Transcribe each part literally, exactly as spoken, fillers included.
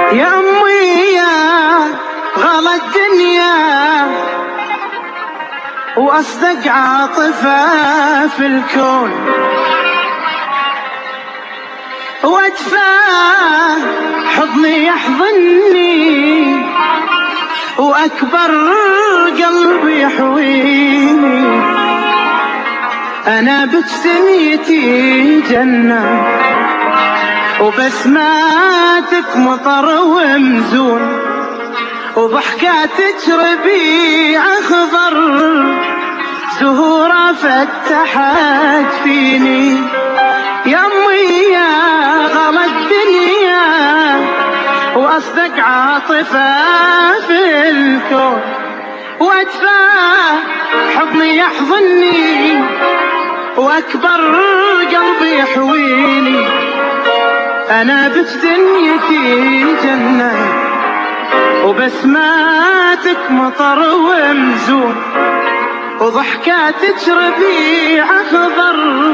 يا أمي يا غلا الدنيا وأصدق عاطفة في الكون، وأدفى حضني يحضني وأكبر قلبي يحويني. أنا بجسميتي جنة وبسماتك مطر ومزون، وضحكاتك ربيع أخضر زهورة فتحت فيني. يا أمي يا غلا الدنيا وأصدق عاطفة في الكون، وأدفى حضني يحضني وأكبر قلبي يحويني. أنا بجدنيتي جنة وبسماتك مطر ومزون، وضحكاتك ربيع أخضر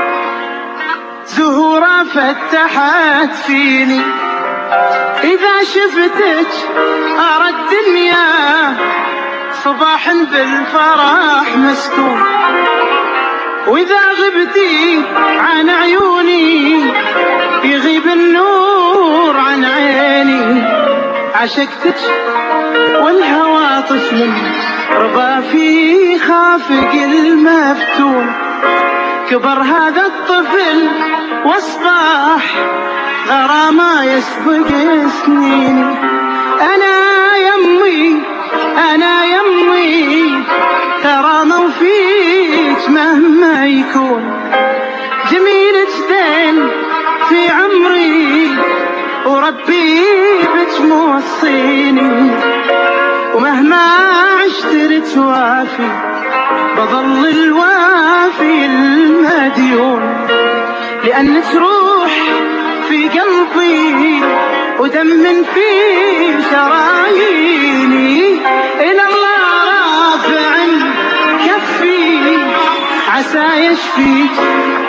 زهورة فتحت فيني. إذا شفتك أرى الدنيا صباح بالفرح مسكون، وإذا غبتي عن عيوني يغيب النور عن عيني. عشقتك والهوى طفل ربى في خافق المفتون، كبر هذا الطفل واصبح غرامة يسبق سنيني. أنا يمي أنا يمي ترى موفيك مهما يكون، جميلك دين في عمري وربي بك موصيني. ومهما عشت توافي بظل الوافي المديون، لأنك روح في قلبي ودم في شراييني. إلى الله رافع كفي عسى يشفيك،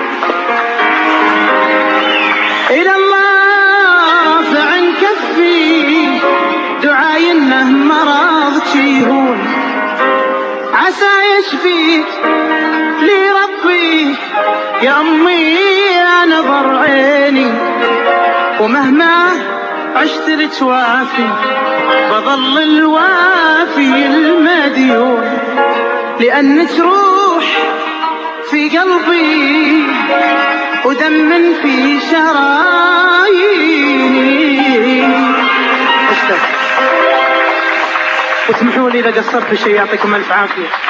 إلى الله رافع كفي دعاي إنه مرضك يهون، عسى يشفيك لي ربي يا أمي يا نظر عيني. ومهما عشت لتوافي بظل الوافي المديون، لأنك روح في قلبي ودم في شراييني. واسمحوا لي إذا قصرت في شيء، يعطيكم ألف عافية.